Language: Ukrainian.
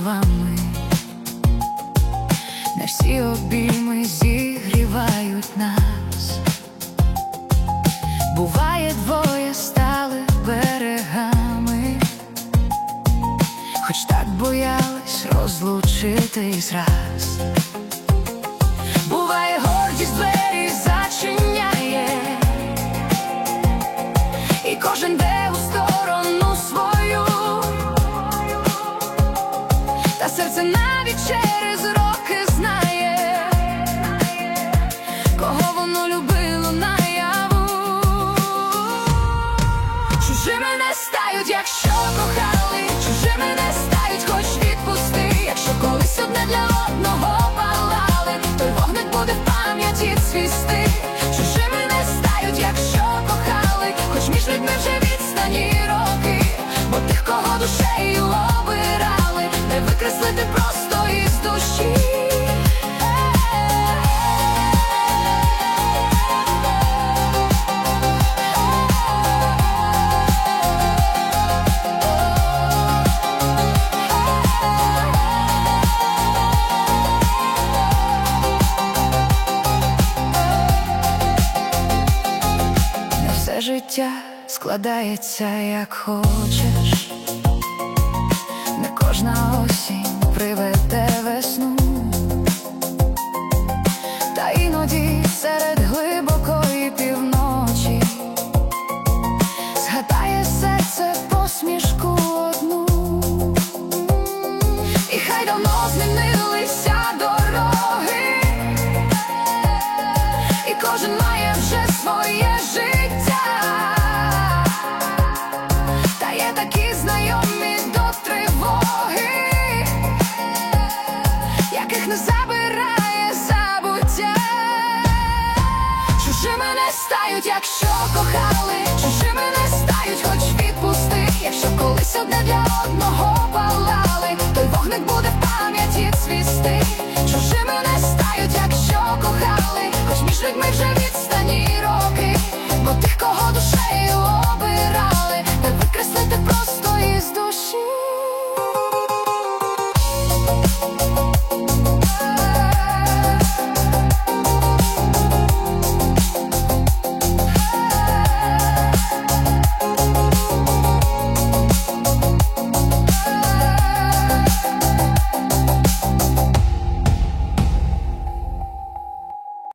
вами. Не всі обійми зігрівають нас. Буває, двоє стали берегами, хоч так боялись розлучитись раз. Буває, гордість двері зачиняє, і кожен йде у сторону свою, та серце навіть через роки знає, кого воно любило наяву. Чужими не стають, якщо кохали, чужими не стають, хоч відпусти. Якщо колись одне для одного палали, той вогник буде в пам'яті цвісти. Чужими не стають, якщо кохали, хоч між людьми вже відстані роки, бо тих, кого душею обирали, не викреслити просто із душі. Життя складається, як хочеш, не кожна осінь приведе весну, та іноді серед глибокої півночі згадає серце посмішку одну. І хай давно змінилися дороги, і кожен має вже своє життя, такі знайомі до тривоги, яких не забирає забуття. Чужими не стають, якщо кохали, чужими не стають, хоч відпусти. Якщо колись одне для одного палали, той вогник буде в пам'яті цвісти.